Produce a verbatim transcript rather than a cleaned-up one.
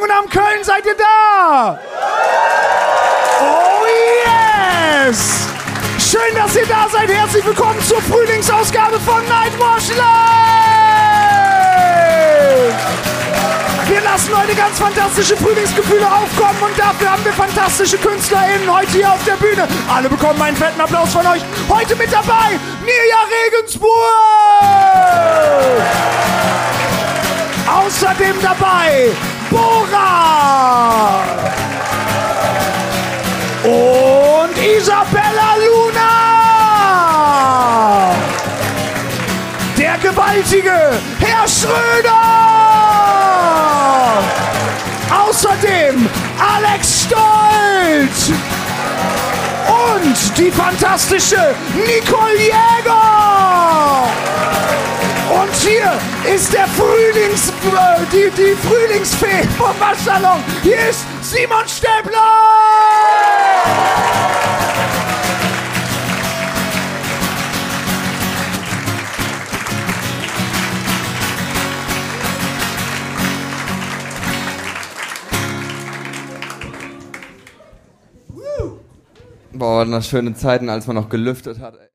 Jungen am Köln, seid ihr da? Oh yes! Schön, dass ihr da seid. Herzlich willkommen zur Frühlingsausgabe von Nightwash Live! Wir lassen heute ganz fantastische Frühlingsgefühle aufkommen und dafür haben wir fantastische KünstlerInnen heute hier auf der Bühne. Alle bekommen einen fetten Applaus von euch. Heute mit dabei Mirja Regensburg! Außerdem dabei Bora! Und Isabella Luna! Der gewaltige Herr Schröder! Außerdem Alex Stolt! Und die fantastische Nicole Jäger! Und hier ist der Frühlings, äh, die, die Frühlingsfee vom Waschsalon. Hier ist Simon Stäbler! Boah, waren das schöne Zeiten, als man noch gelüftet hat.